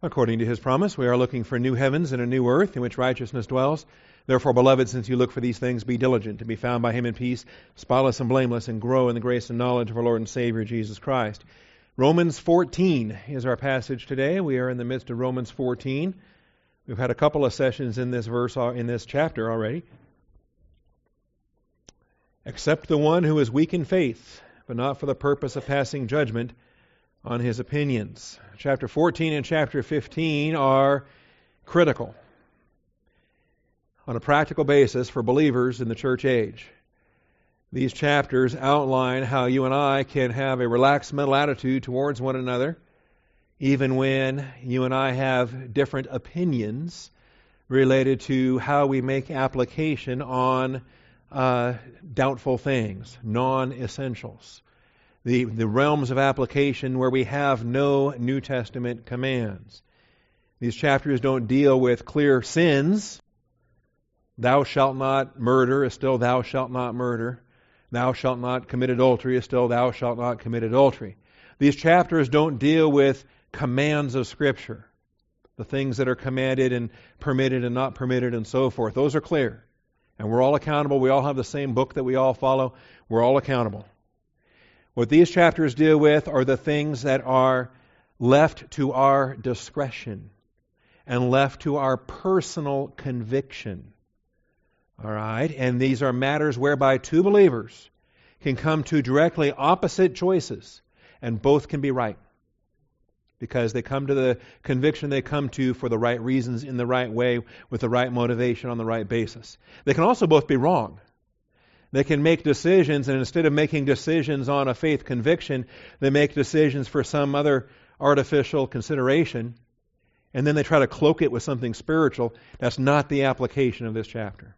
According to his promise, we are looking for new heavens and a new earth in which righteousness dwells. Therefore, beloved, since you look for these things, be diligent to be found by him in peace, spotless and blameless, and grow in the grace and knowledge of our Lord and Savior, Jesus Christ. Romans 14 is our passage today. We are in the midst of Romans 14. We've had a couple of sessions in this verse, in this chapter already. Except the one who is weak in faith, but not for the purpose of passing judgment on his opinions. Chapter 14 and chapter 15 are critical on a practical basis for believers in the church age. These chapters outline how you and I can have a relaxed mental attitude towards one another, even when you and I have different opinions related to how we make application on doubtful things, non-essentials. The realms of application where we have no New Testament commands. These chapters don't deal with clear sins. Thou shalt not murder is still thou shalt not murder. Thou shalt not commit adultery is still thou shalt not commit adultery. These chapters don't deal with commands of Scripture. The things that are commanded and permitted and not permitted and so forth. Those are clear. And we're all accountable. We all have the same book that we all follow. We're all accountable. What these chapters deal with are the things that are left to our discretion and left to our personal conviction. All right? And these are matters whereby two believers can come to directly opposite choices, and both can be right. Because they come to the conviction they come to for the right reasons, in the right way, with the right motivation, on the right basis. They can also both be wrong. They can make decisions, and instead of making decisions on a faith conviction, they make decisions for some other artificial consideration, and then they try to cloak it with something spiritual. That's not the application of this chapter.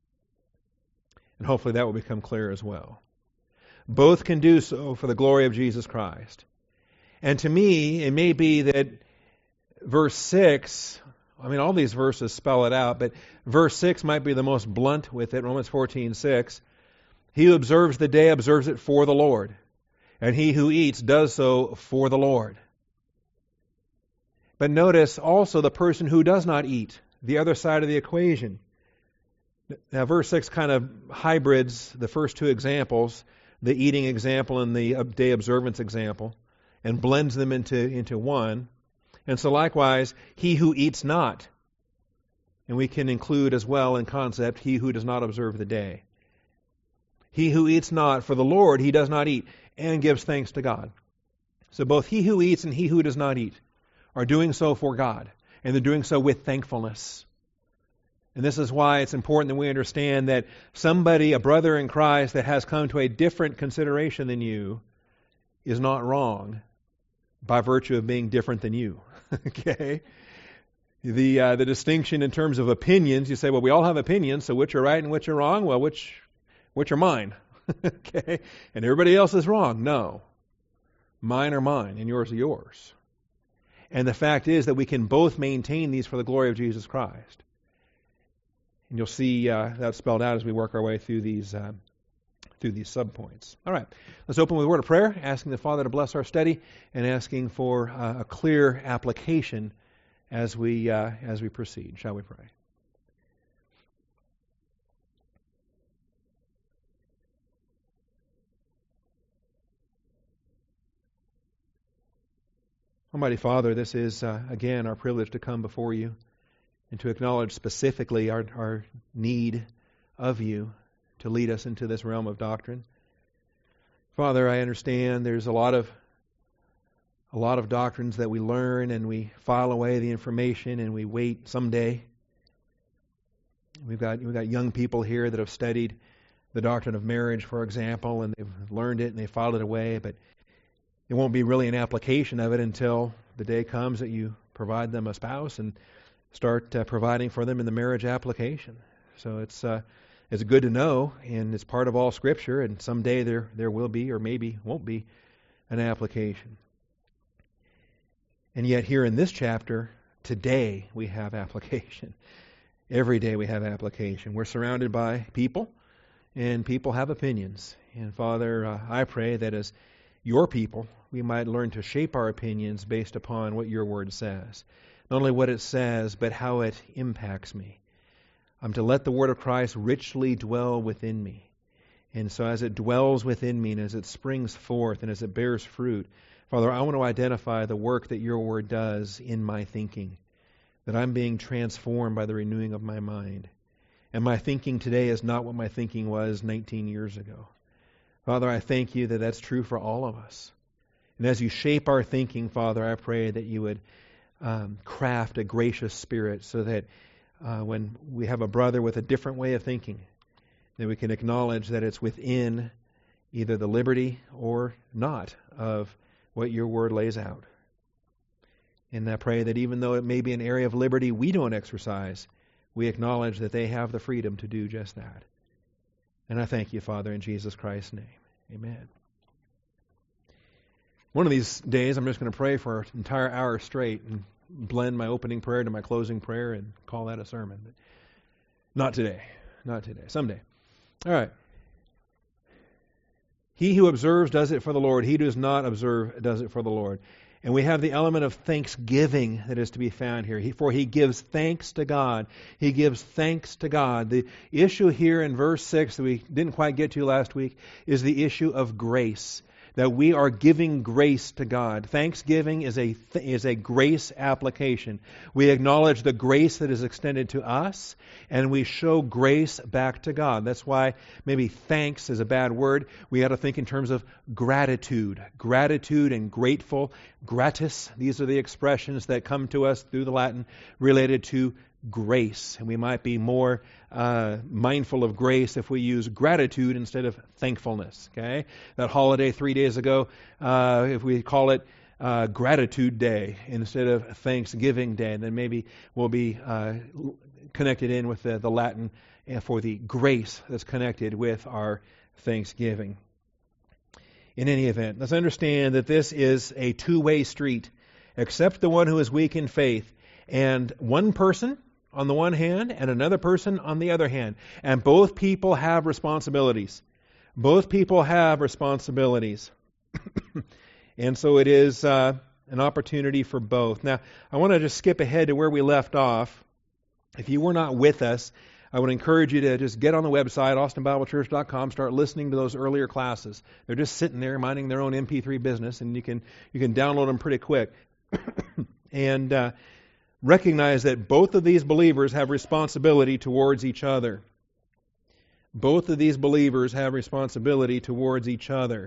And hopefully that will become clear as well. Both can do so for the glory of Jesus Christ. And to me, it may be that verse 6, all these verses spell it out, but verse 6 might be the most blunt with it, Romans 14:6. He who observes the day observes it for the Lord, and he who eats does so for the Lord. But notice also the person who does not eat, the other side of the equation. Now, verse 6 kind of hybrids the first two examples, the eating example and the day observance example, and blends them into one. And so likewise, he who eats not. And we can include as well in concept, he who does not observe the day. He who eats not for the Lord, he does not eat, and gives thanks to God. So both he who eats and he who does not eat are doing so for God, and they're doing so with thankfulness. And this is why it's important that we understand that somebody, a brother in Christ, that has come to a different consideration than you is not wrong by virtue of being different than you. Okay? The distinction in terms of opinions, you say, well, we all have opinions, so which are right and which are wrong? Well, which are mine? Okay? And everybody else is wrong. No. Mine are mine, and yours are yours. And the fact is that we can both maintain these for the glory of Jesus Christ. And you'll see that spelled out as we work our way through these subpoints. All right, let's open with a word of prayer, asking the Father to bless our study and asking for a clear application as we proceed. Shall we pray? Almighty Father, this is again our privilege to come before you and to acknowledge specifically our need of you to lead us into this realm of doctrine. Father, I understand there's a lot of doctrines that we learn and we file away the information and we wait someday. We've got young people here that have studied the doctrine of marriage, for example, and they've learned it and they filed it away, but it won't be really an application of it until the day comes that you provide them a spouse and start providing for them in the marriage application. So it's good to know, and it's part of all Scripture, and someday there will be, or maybe won't be, an application. And yet here in this chapter, today we have application. Every day we have application. We're surrounded by people, and people have opinions. And Father, I pray that as your people, we might learn to shape our opinions based upon what your word says. Not only what it says, but how it impacts me. I'm to let the word of Christ richly dwell within me. And so as it dwells within me and as it springs forth and as it bears fruit, Father, I want to identify the work that your word does in my thinking, that I'm being transformed by the renewing of my mind. And my thinking today is not what my thinking was 19 years ago. Father, I thank you that that's true for all of us. And as you shape our thinking, Father, I pray that you would craft a gracious spirit so that when we have a brother with a different way of thinking, that we can acknowledge that it's within either the liberty or not of what your word lays out. And I pray that even though it may be an area of liberty we don't exercise, we acknowledge that they have the freedom to do just that. And I thank you, Father, in Jesus Christ's name. Amen. One of these days, I'm just going to pray for an entire hour straight and blend my opening prayer to my closing prayer and call that a sermon. But not today. Not today. Someday. All right. He who observes does it for the Lord. He who does not observe does it for the Lord. And we have the element of thanksgiving that is to be found here. For he gives thanks to God. He gives thanks to God. The issue here in verse 6 that we didn't quite get to last week is the issue of grace. That we are giving grace to God. Thanksgiving is a grace application. We acknowledge the grace that is extended to us, and we show grace back to God. That's why maybe thanks is a bad word. We got to think in terms of gratitude. Gratitude and grateful. Gratis, these are the expressions that come to us through the Latin related to grace. And we might be more mindful of grace if we use gratitude instead of thankfulness. Okay, that holiday 3 days ago, if we call it Gratitude Day instead of Thanksgiving Day, then maybe we'll be connected in with the Latin for the grace that's connected with our Thanksgiving. In any event, let's understand that this is a two-way street. Accept the one who is weak in faith, and one person on the one hand and another person on the other hand. And both people have responsibilities. Both people have responsibilities. And so it is an opportunity for both. Now, I want to just skip ahead to where we left off. If you were not with us, I would encourage you to just get on the website, austinbiblechurch.com, start listening to those earlier classes. They're just sitting there minding their own MP3 business, and you can download them pretty quick. And recognize that both of these believers have responsibility towards each other. Both of these believers have responsibility towards each other.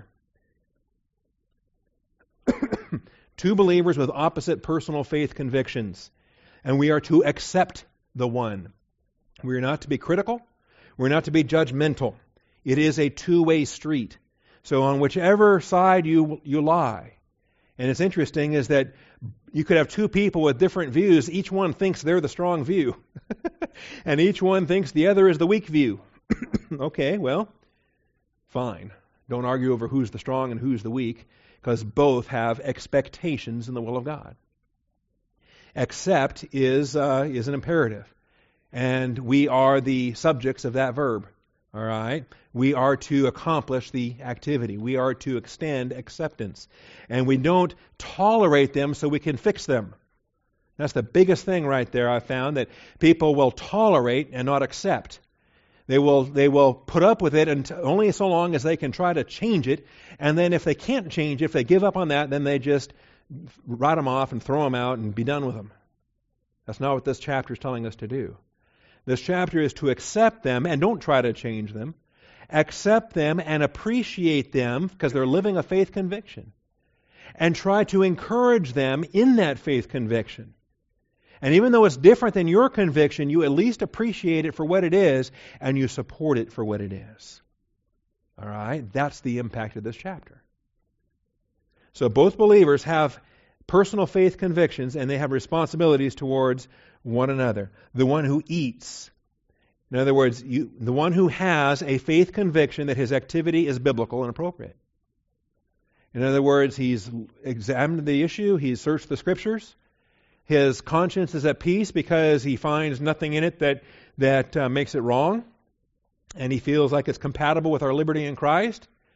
Two believers with opposite personal faith convictions, and we are to accept the one. We are not to be critical. We're not to be judgmental. It is a two-way street. So on whichever side you lie, and it's interesting is that you could have two people with different views. Each one thinks they're the strong view. And each one thinks the other is the weak view. Okay, well, fine. Don't argue over who's the strong and who's the weak, because both have expectations in the will of God. Accept is an imperative. And we are the subjects of that verb. All right? We are to accomplish the activity. We are to extend acceptance. And we don't tolerate them so we can fix them. That's the biggest thing right there I found, that people will tolerate and not accept. They will put up with it and only so long as they can try to change it. And then if they can't change it, if they give up on that, then they just write them off and throw them out and be done with them. That's not what this chapter is telling us to do. This chapter is to accept them and don't try to change them. Accept them and appreciate them because they're living a faith conviction. And try to encourage them in that faith conviction. And even though it's different than your conviction, you at least appreciate it for what it is and you support it for what it is. All right? That's the impact of this chapter. So both believers have personal faith convictions and they have responsibilities towards one another. The one who eats. In other words, the one who has a faith conviction that his activity is biblical and appropriate. In other words, he's examined the issue, he's searched the Scriptures, his conscience is at peace because he finds nothing in it that makes it wrong, and he feels like it's compatible with our liberty in Christ.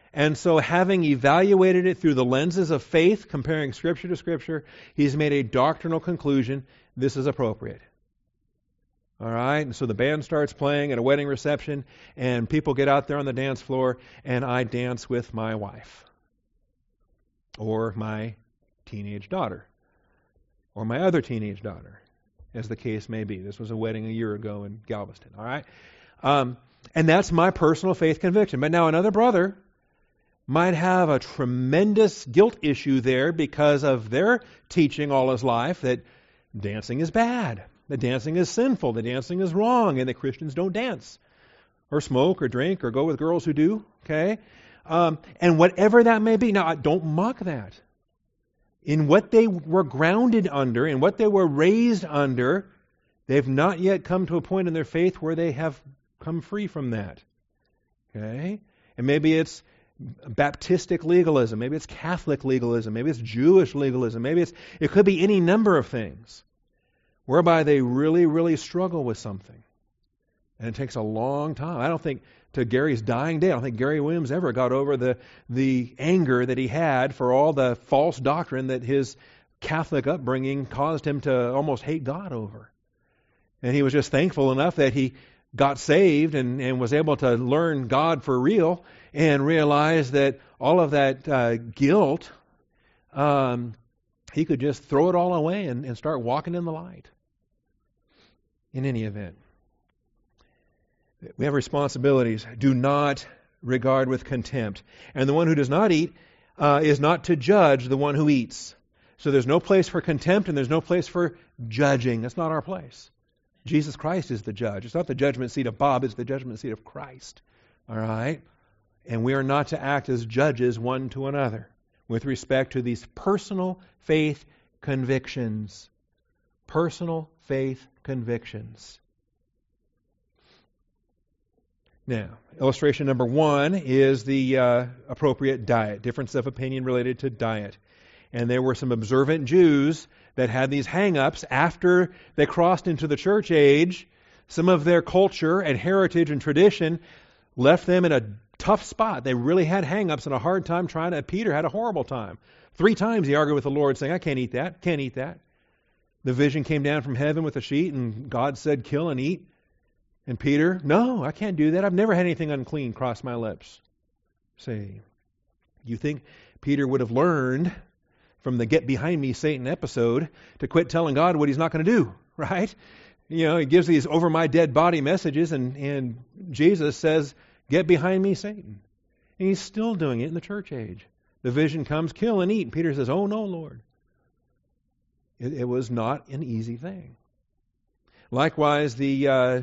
And so having evaluated it through the lenses of faith, comparing Scripture to Scripture, he's made a doctrinal conclusion. This is appropriate. All right? And so the band starts playing at a wedding reception, and people get out there on the dance floor, and I dance with my wife. Or my teenage daughter. Or my other teenage daughter, as the case may be. This was a wedding a year ago in Galveston. All right? And that's my personal faith conviction. But now another brother might have a tremendous guilt issue there because of their teaching all his life that dancing is bad, that dancing is sinful, that dancing is wrong, and that Christians don't dance or smoke or drink or go with girls who do, okay? And whatever that may be. Now, don't mock that. In what they were grounded under, in what they were raised under, they've not yet come to a point in their faith where they have come free from that, okay? And maybe it's Baptistic legalism, maybe it's Catholic legalism, maybe it's Jewish legalism, maybe it could be any number of things whereby they really, really struggle with something. And it takes a long time. I don't think, to Gary's dying day, I don't think Gary Williams ever got over the anger that he had for all the false doctrine that his Catholic upbringing caused him to almost hate God over. And he was just thankful enough that he got saved and was able to learn God for real and realize that all of that guilt, he could just throw it all away and start walking in the light. In any event, we have responsibilities. Do not regard with contempt. And the one who does not eat is not to judge the one who eats. So there's no place for contempt and there's no place for judging. That's not our place. Jesus Christ is the judge. It's not the judgment seat of Bob, it's the judgment seat of Christ. All right? And we are not to act as judges one to another with respect to these personal faith convictions. Personal faith convictions. Now, illustration number 1 is the appropriate diet, difference of opinion related to diet. And there were some observant Jews that had these hang-ups after they crossed into the church age. Some of their culture and heritage and tradition left them in a tough spot. They really had hang-ups and a hard time trying to. Peter had a horrible time. 3 times he argued with the Lord saying, I can't eat that, can't eat that. The vision came down from heaven with a sheet and God said, kill and eat. And Peter, no, I can't do that. I've never had anything unclean cross my lips. See, you think Peter would have learned from the get behind me Satan episode to quit telling God what he's not going to do, right? You know, he gives these over my dead body messages and Jesus says, get behind me, Satan. And he's still doing it in the church age. The vision comes, kill and eat. And Peter says, oh no, Lord. It was not an easy thing. Likewise, the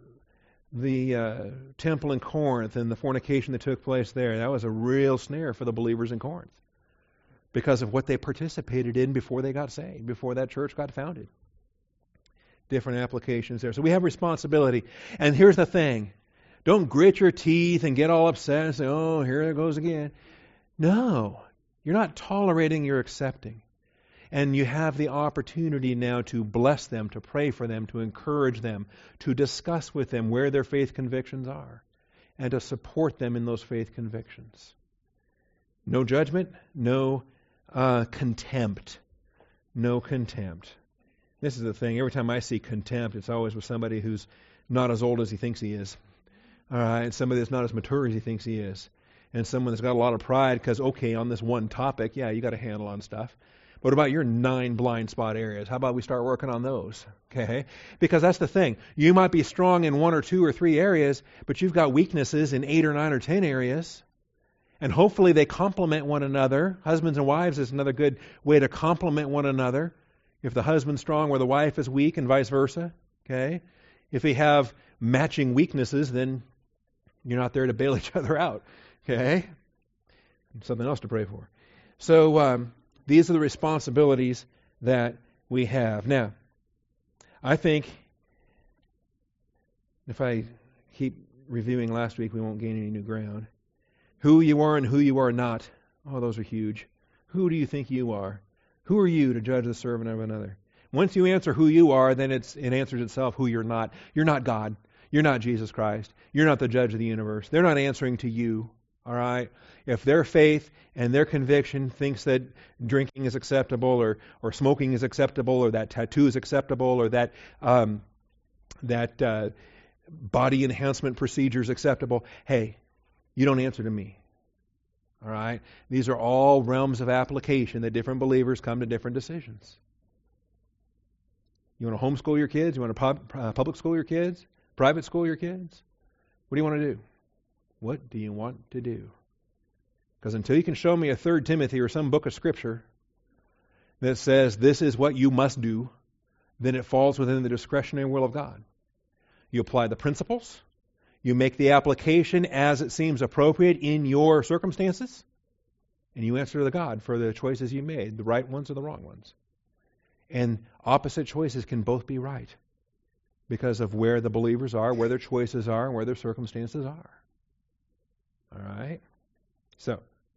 temple in Corinth and the fornication that took place there, that was a real snare for the believers in Corinth because of what they participated in before they got saved, before that church got founded. Different applications there. So we have responsibility. And here's the thing. Don't grit your teeth and get all upset and say, oh, here it goes again. No. You're not tolerating, you're accepting. And you have the opportunity now to bless them, to pray for them, to encourage them, to discuss with them where their faith convictions are, and to support them in those faith convictions. No judgment, no contempt. No contempt. This is the thing. Every time I see contempt, it's always with somebody who's not as old as he thinks he is. All right, and somebody that's not as mature as he thinks he is. And someone that's got a lot of pride because, okay, on this one topic, yeah, you got a handle on stuff. What about your 9 blind spot areas? How about we start working on those? Okay? Because that's the thing. You might be strong in 1 or 2 or 3 areas, but you've got weaknesses in 8 or 9 or 10 areas. And hopefully they complement one another. Husbands and wives is another good way to complement one another. If the husband's strong where the wife is weak and vice versa. Okay? If we have matching weaknesses, then you're not there to bail each other out. Okay? Something else to pray for. So, these are the responsibilities that we have. Now, I think if I keep reviewing last week, we won't gain any new ground. Who you are and who you are not. Oh, those are huge. Who do you think you are? Who are you to judge the servant of another? Once you answer who you are, then it answers itself who you're not. You're not God. You're not Jesus Christ. You're not the judge of the universe. They're not answering to you. All right? If their faith and their conviction thinks that drinking is acceptable or smoking is acceptable or that tattoo is acceptable or that body enhancement procedure is acceptable, hey, you don't answer to me. All right? These are all realms of application that different believers come to different decisions. You want to homeschool your kids? You want to public school your kids? Private school your kids? What do you want to do? What do you want to do? Because until you can show me a 3 Timothy or some book of Scripture that says this is what you must do, then it falls within the discretionary will of God. You apply the principles. You make the application as it seems appropriate in your circumstances. And you answer to God for the choices you made, the right ones or the wrong ones. And opposite choices can both be right because of where the believers are, where their choices are, and where their circumstances are. All right? So,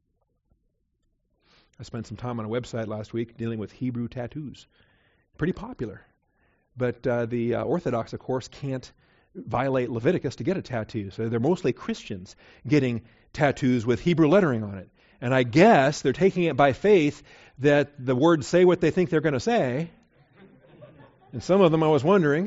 I spent some time on a website last week dealing with Hebrew tattoos. Pretty popular. But the Orthodox, of course, can't violate Leviticus to get a tattoo. So they're mostly Christians getting tattoos with Hebrew lettering on it. And I guess they're taking it by faith that the words say what they think they're going to say. And some of them, I was wondering,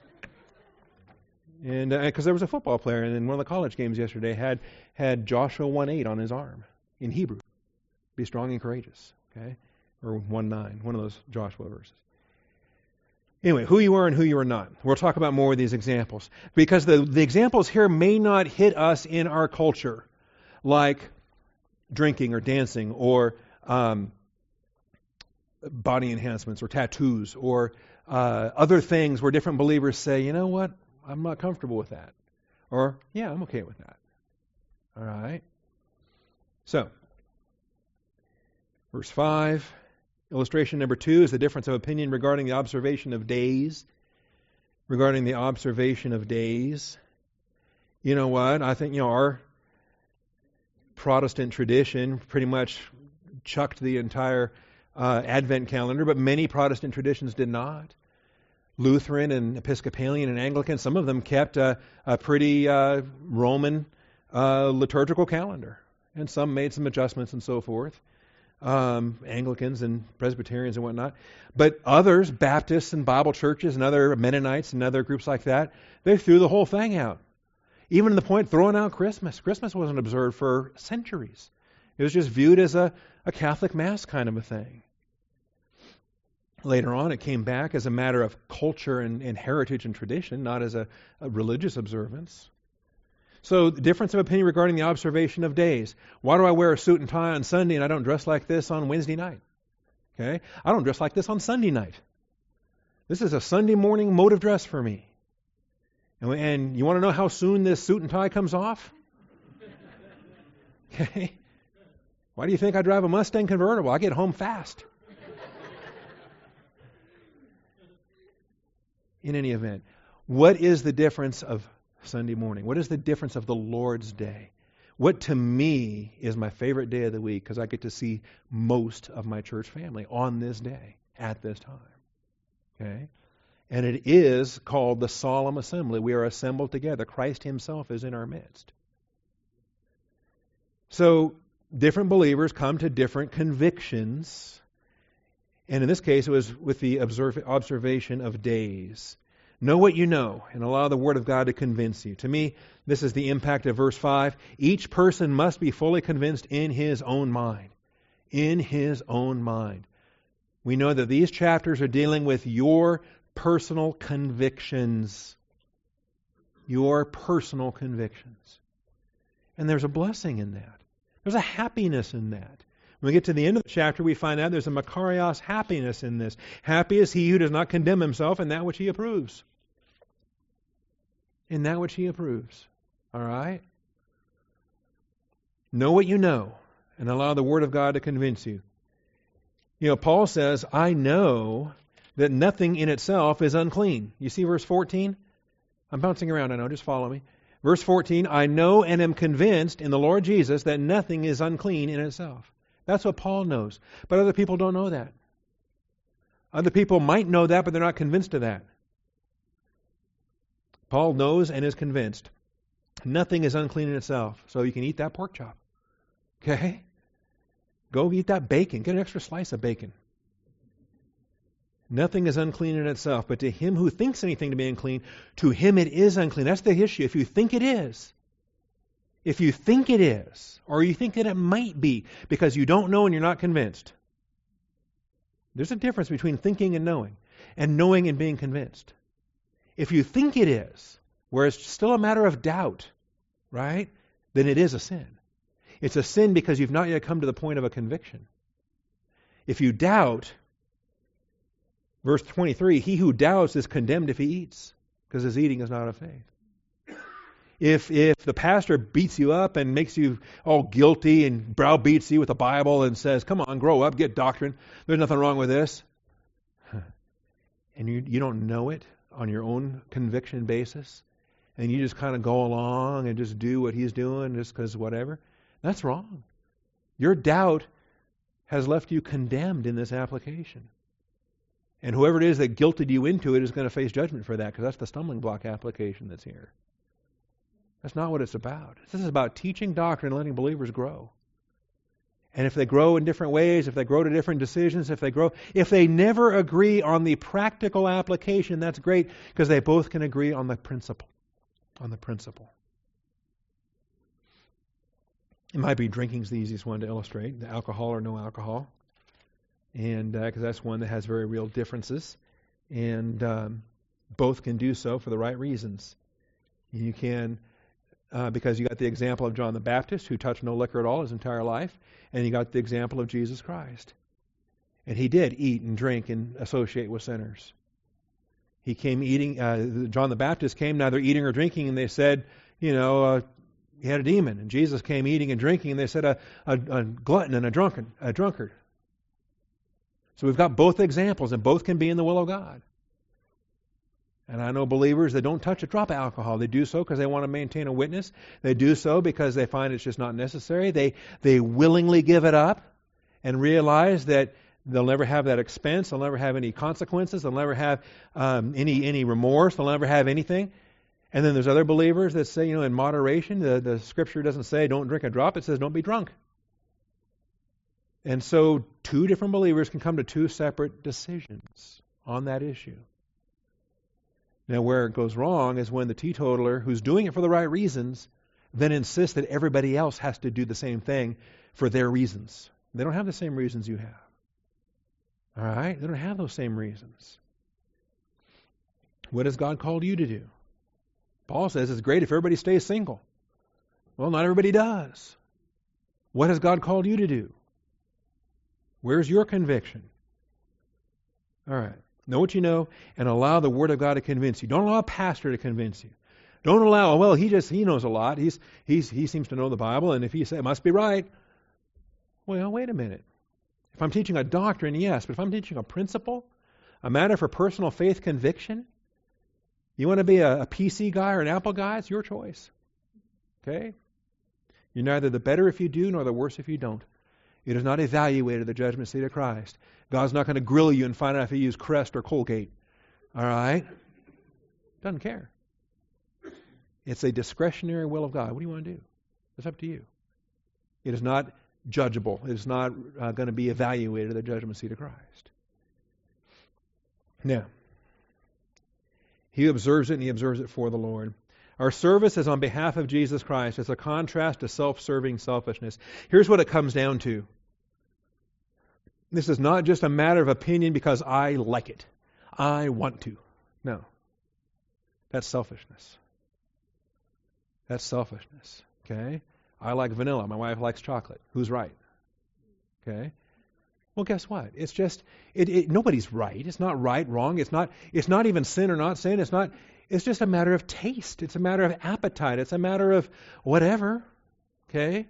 and because there was a football player in one of the college games yesterday had Joshua 1:8 on his arm in Hebrew. Be strong and courageous, okay? Or 1:9, one of those Joshua verses. Anyway, who you are and who you are not. We'll talk about more of these examples. Because the examples here may not hit us in our culture, like drinking or dancing or body enhancements or tattoos or other things where different believers say, you know what, I'm not comfortable with that. Or, yeah, I'm okay with that. All right? So, verse 5, illustration number 2 is the difference of opinion regarding the observation of days. Regarding the observation of days. You know what? I think, our Protestant tradition pretty much chucked the entire Advent calendar, but many Protestant traditions did not. Lutheran and Episcopalian and Anglican, some of them kept a pretty Roman liturgical calendar, and some made some adjustments and so forth. Anglicans and Presbyterians and whatnot. But others, Baptists and Bible churches and other Mennonites and other groups like that, they threw the whole thing out. Even to the point throwing out Christmas. Christmas wasn't observed for centuries. It was just viewed as a Catholic Mass kind of a thing. Later on, it came back as a matter of culture and heritage and tradition, not as a religious observance. So, the difference of opinion regarding the observation of days. Why do I wear a suit and tie on Sunday and I don't dress like this on Wednesday night? Okay? I don't dress like this on Sunday night. This is a Sunday morning mode of dress for me. And you want to know how soon this suit and tie comes off? Okay? Why do you think I drive a Mustang convertible? I get home fast. In any event, what is the difference of Sunday morning? What is the difference of the Lord's Day? What to me is my favorite day of the week because I get to see most of my church family on this day, at this time. Okay? And it is called the solemn assembly. We are assembled together. Christ himself is in our midst. So, different believers come to different convictions. And in this case, it was with the observation of days. Know what you know and allow the Word of God to convince you. To me, this is the impact of verse 5. Each person must be fully convinced in his own mind. In his own mind. We know that these chapters are dealing with your personal convictions. Your personal convictions. And there's a blessing in that. There's a happiness in that. When we get to the end of the chapter, we find out there's a makarios happiness in this. Happy is he who does not condemn himself in that which he approves. In that which he approves. All right? Know what you know and allow the Word of God to convince you. Paul says, I know that nothing in itself is unclean. You see verse 14? I'm bouncing around, I know, just follow me. Verse 14, I know and am convinced in the Lord Jesus that nothing is unclean in itself. That's what Paul knows. But other people don't know that. Other people might know that, but they're not convinced of that. Paul knows and is convinced. Nothing is unclean in itself. So you can eat that pork chop. Okay? Go eat that bacon. Get an extra slice of bacon. Nothing is unclean in itself, but to him who thinks anything to be unclean, to him it is unclean. That's the issue. If you think it is, or you think that it might be, because you don't know and you're not convinced. There's a difference between thinking and knowing and being convinced. If you think it is, where it's still a matter of doubt, right, then it is a sin. It's a sin because you've not yet come to the point of a conviction. If you doubt, verse 23, he who doubts is condemned if he eats, because his eating is not of faith. If the pastor beats you up and makes you all guilty and browbeats you with the Bible and says, come on, grow up, get doctrine, there's nothing wrong with this, and you don't know it on your own conviction basis, and you just kind of go along and just do what he's doing just because whatever, that's wrong. Your doubt has left you condemned in this application. And whoever it is that guilted you into it is going to face judgment for that, because that's the stumbling block application that's here. That's not what it's about. This is about teaching doctrine and letting believers grow. And if they grow in different ways, if they grow to different decisions, if they never agree on the practical application, that's great, because they both can agree on the principle. It might be drinking's the easiest one to illustrate, the alcohol or no alcohol. And because that's one that has very real differences. And both can do so for the right reasons. You can, because you got the example of John the Baptist, who touched no liquor at all his entire life, and you got the example of Jesus Christ. And he did eat and drink and associate with sinners. He came eating, John the Baptist came neither eating or drinking, and they said, he had a demon. And Jesus came eating and drinking, and they said a glutton and a drunkard. So we've got both examples, and both can be in the will of God. And I know believers that don't touch a drop of alcohol. They do so because they want to maintain a witness. They do so because they find it's just not necessary. They willingly give it up and realize that they'll never have that expense. They'll never have any consequences. They'll never have any remorse. They'll never have anything. And then there's other believers that say, in moderation, the Scripture doesn't say don't drink a drop. It says don't be drunk. And so two different believers can come to two separate decisions on that issue. Now, where it goes wrong is when the teetotaler, who's doing it for the right reasons, then insists that everybody else has to do the same thing for their reasons. They don't have the same reasons you have. All right? They don't have those same reasons. What has God called you to do? Paul says it's great if everybody stays single. Well, not everybody does. What has God called you to do? Where's your conviction? All right. Know what you know and allow the Word of God to convince you. Don't allow a pastor to convince you. Don't allow, he knows a lot. He seems to know the Bible, and if he says it must be right. Well, wait a minute. If I'm teaching a doctrine, yes, but if I'm teaching a principle, a matter for personal faith conviction, you want to be a PC guy or an Apple guy, it's your choice. Okay? You're neither the better if you do nor the worse if you don't. It is not evaluated at the judgment seat of Christ. God's not going to grill you and find out if you use Crest or Colgate. All right? Doesn't care. It's a discretionary will of God. What do you want to do? It's up to you. It is not judgeable. It is not going to be evaluated at the judgment seat of Christ. Now, he observes it, and he observes it for the Lord. Our service is on behalf of Jesus Christ. It's a contrast to self-serving selfishness. Here's what it comes down to. This is not just a matter of opinion because I like it. I want to. No. That's selfishness. That's selfishness. Okay? I like vanilla. My wife likes chocolate. Who's right? Okay? Well, guess what? It's just nobody's right. It's not right, wrong. It's not even sin or not sin. It's just a matter of taste. It's a matter of appetite. It's a matter of whatever. Okay?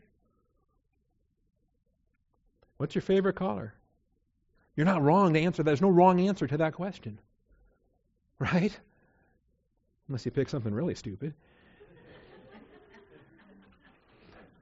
What's your favorite color? You're not wrong to answer that. There's no wrong answer to that question. Right? Unless you pick something really stupid.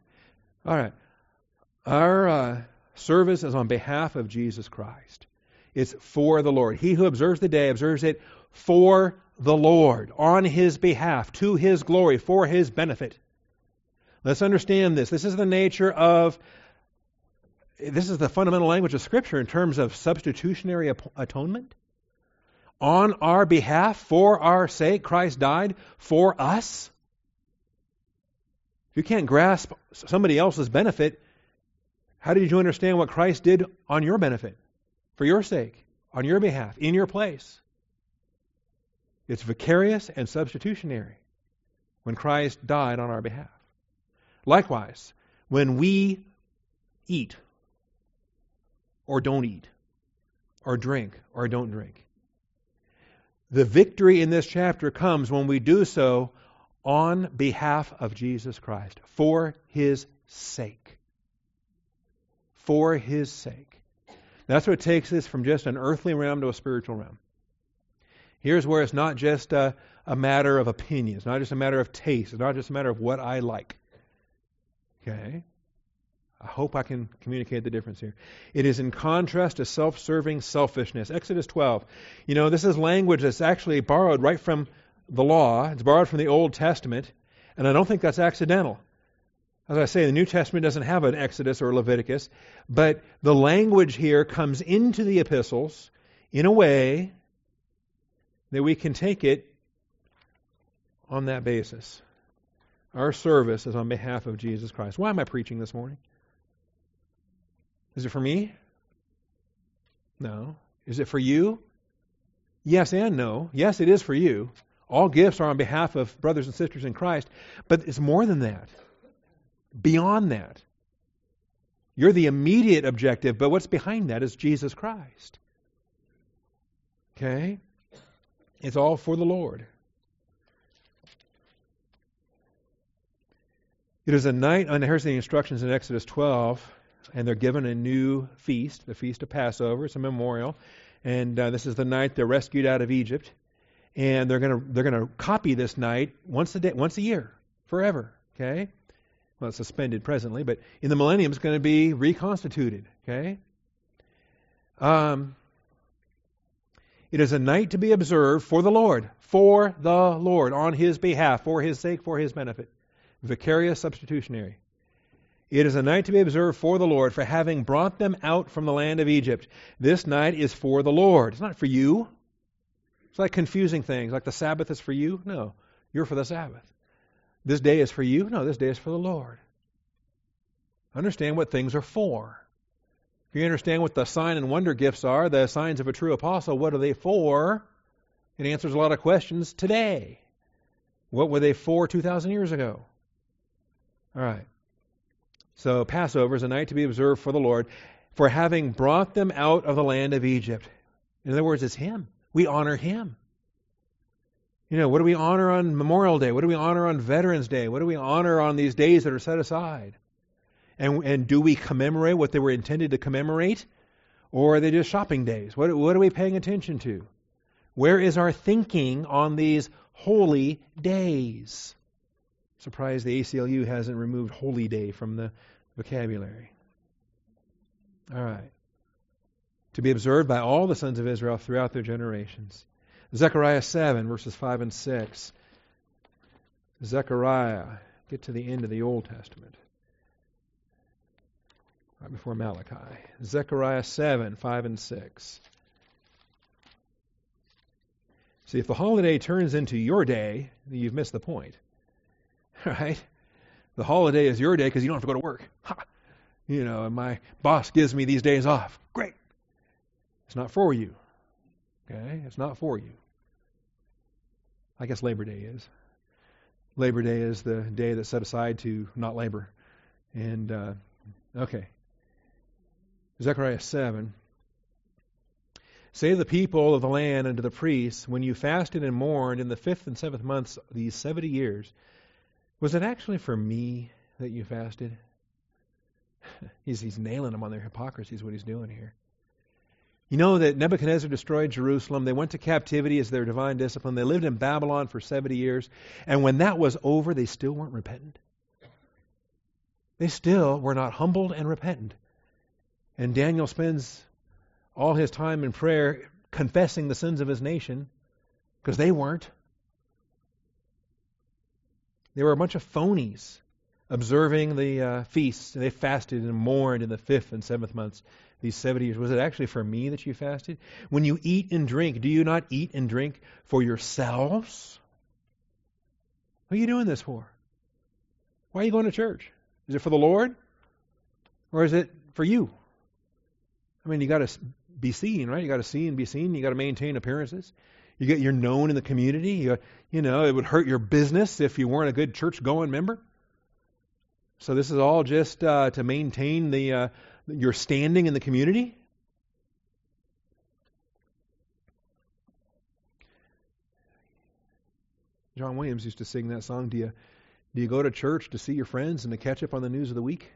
All right. Our service is on behalf of Jesus Christ. It's for the Lord. He who observes the day observes it for the Lord, on His behalf, to His glory, for His benefit. Let's understand this. This is the fundamental language of Scripture in terms of substitutionary atonement. On our behalf, for our sake, Christ died for us. If you can't grasp somebody else's benefit, how did you understand what Christ did on your benefit, for your sake, on your behalf, in your place? It's vicarious and substitutionary when Christ died on our behalf. Likewise, when we eat or don't eat, or drink or don't drink, the victory in this chapter comes when we do so on behalf of Jesus Christ, for His sake. For His sake. That's what takes us from just an earthly realm to a spiritual realm. Here's where it's not just a matter of opinion. It's not just a matter of taste. It's not just a matter of what I like. Okay? I hope I can communicate the difference here. It is in contrast to self-serving selfishness. Exodus 12. This is language that's actually borrowed right from the law. It's borrowed from the Old Testament, and I don't think that's accidental. As I say, the New Testament doesn't have an Exodus or Leviticus, but the language here comes into the epistles in a way that we can take it on that basis. Our service is on behalf of Jesus Christ. Why am I preaching this morning? Is it for me? No. Is it for you? Yes and no. Yes, it is for you. All gifts are on behalf of brothers and sisters in Christ, but it's more than that. Beyond that. You're the immediate objective, but what's behind that is Jesus Christ. Okay? It's all for the Lord. It is a night, and here's the instructions in Exodus 12, and they're given a new feast, the Feast of Passover. It's a memorial, and this is the night they're rescued out of Egypt, and they're gonna copy this night once a year, forever. Okay, well, it's suspended presently, but in the millennium it's going to be reconstituted. Okay, it is a night to be observed for the Lord, on His behalf, for His sake, for His benefit. Vicarious, substitutionary. It is a night to be observed for the Lord, for having brought them out from the land of Egypt. This night is for the Lord. It's not for you. It's like confusing things, like the Sabbath is for you. No, you're for the Sabbath. This day is for you. No, this day is for the Lord. Understand what things are for. If you understand what the sign and wonder gifts are, the signs of a true apostle, what are they for? It answers a lot of questions today. What were they for 2,000 years ago? All right. So Passover is a night to be observed for the Lord, for having brought them out of the land of Egypt. In other words, it's Him. We honor Him. What do we honor on Memorial Day? What do we honor on Veterans Day? What do we honor on these days that are set aside? And do we commemorate what they were intended to commemorate? Or are they just shopping days? What are we paying attention to? Where is our thinking on these holy days? Surprised the ACLU hasn't removed holy day from the vocabulary. All right. To be observed by all the sons of Israel throughout their generations. Zechariah 7, verses 5 and 6. Zechariah, get to the end of the Old Testament. Right before Malachi. Zechariah 7, 5 and 6. See, if the holiday turns into your day, then you've missed the point. Right? The holiday is your day because you don't have to go to work. Ha! And my boss gives me these days off. Great. It's not for you. Okay? It's not for you. I guess Labor Day is. Labor Day is the day that's set aside to not labor. And, okay. Zechariah 7. Say to the people of the land and to the priests, when you fasted and mourned in the 5th and 7th months, these 70 years, was it actually for me that you fasted? He's nailing them on their hypocrisy is what he's doing here. You know that Nebuchadnezzar destroyed Jerusalem. They went to captivity as their divine discipline. They lived in Babylon for 70 years. And when that was over, they still weren't repentant. They still were not humbled and repentant. And Daniel spends all his time in prayer confessing the sins of his nation, because they weren't. They were a bunch of phonies observing the feasts. They fasted and mourned in the 5th and 7th months, these 70 years. Was it actually for me that you fasted? When you eat and drink, do you not eat and drink for yourselves? What are you doing this for? Why are you going to church? Is it for the Lord? Or is it for you? I mean, you got to be seen, right? You got to see and be seen. You got to maintain appearances. You're known in the community. You know, it would hurt your business if you weren't a good church-going member. So this is all just to maintain your standing in the community. John Williams used to sing that song. Do you go to church to see your friends and to catch up on the news of the week?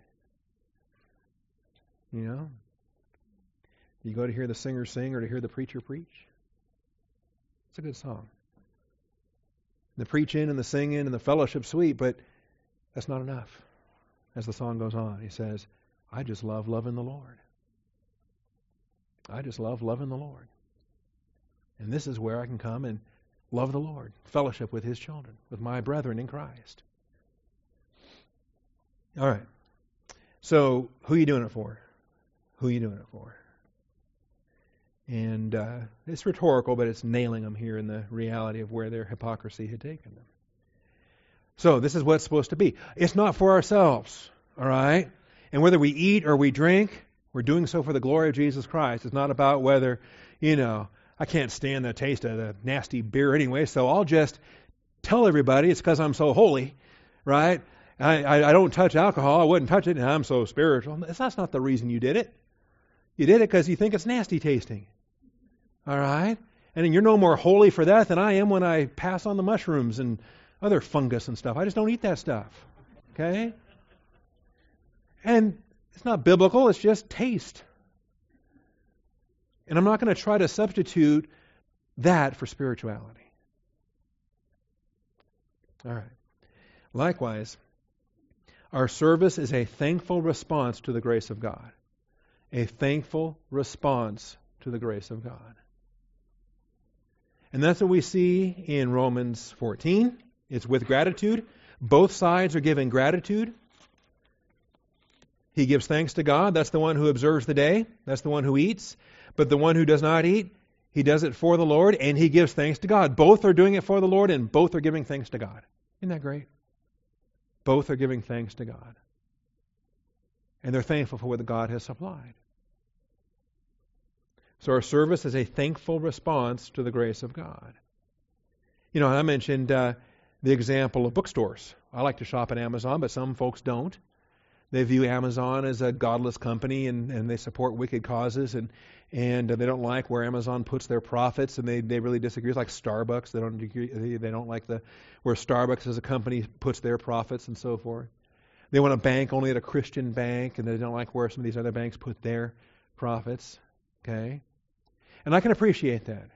You know? Do you go to hear the singer sing or to hear the preacher preach? It's a good song. The preaching and the singing and the fellowship sweet, but that's not enough. As the song goes on, he says, I just love loving the Lord. I just love loving the Lord. And this is where I can come and love the Lord, fellowship with His children, with my brethren in Christ. All right. So, who are you doing it for? Who are you doing it for? And it's rhetorical, but it's nailing them here in the reality of where their hypocrisy had taken them. So, this is what it's supposed to be. It's not for ourselves, all right? And whether we eat or we drink, we're doing so for the glory of Jesus Christ. It's not about whether, I can't stand the taste of the nasty beer anyway, so I'll just tell everybody it's because I'm so holy, right? I don't touch alcohol. I wouldn't touch it, and I'm so spiritual. That's not the reason you did it. You did it because you think it's nasty tasting. All right? And you're no more holy for that than I am when I pass on the mushrooms and other fungus and stuff. I just don't eat that stuff. Okay? And it's not biblical, it's just taste. And I'm not going to try to substitute that for spirituality. All right. Likewise, our service is a thankful response to the grace of God. A thankful response to the grace of God. And that's what we see in Romans 14. It's with gratitude. Both sides are giving gratitude. He gives thanks to God. That's the one who observes the day. That's the one who eats. But the one who does not eat, he does it for the Lord, and he gives thanks to God. Both are doing it for the Lord, and both are giving thanks to God. Isn't that great? Both are giving thanks to God. And they're thankful for what God has supplied. So our service is a thankful response to the grace of God. I mentioned the example of bookstores. I like to shop at Amazon, but some folks don't. They view Amazon as a godless company, and they support wicked causes, and they don't like where Amazon puts their profits, and they really disagree. It's like Starbucks. They don't like where Starbucks as a company puts their profits and so forth. They want a bank only at a Christian bank, and they don't like where some of these other banks put their profits. Okay? And I can appreciate that.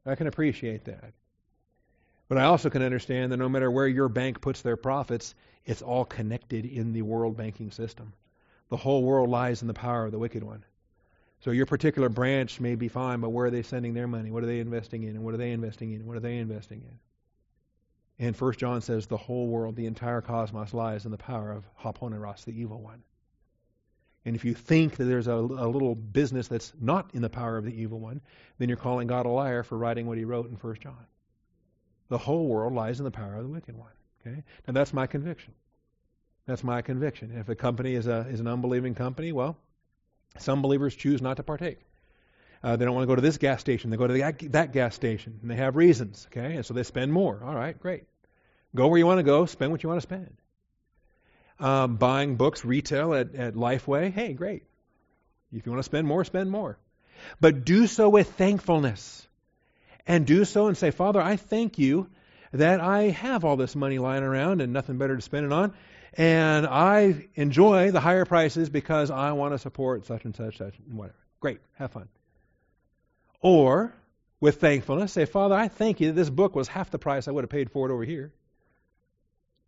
But I also can understand that no matter where your bank puts their profits, it's all connected in the world banking system. The whole world lies in the power of the wicked one. So your particular branch may be fine, but where are they sending their money? What are they investing in? And what are they investing in? What are they investing in? And 1 John says the whole world, the entire cosmos, lies in the power of Haponeros, the evil one. And if you think that there's a little business that's not in the power of the evil one, then you're calling God a liar for writing what he wrote in 1 John. The whole world lies in the power of the wicked one. Okay? And that's my conviction. That's my conviction. If a company is an unbelieving company, well, some believers choose not to partake. They don't want to go to this gas station. They go to that gas station. And they have reasons. Okay? And so they spend more. All right, great. Go where you want to go. Spend what you want to spend. Buying books retail at Lifeway, hey, great. If you want to spend more. But do so with thankfulness. And do so and say, Father, I thank you that I have all this money lying around and nothing better to spend it on. And I enjoy the higher prices because I want to support such and such, and whatever. Great, have fun. Or, with thankfulness, say, Father, I thank you that this book was half the price I would have paid for it over here.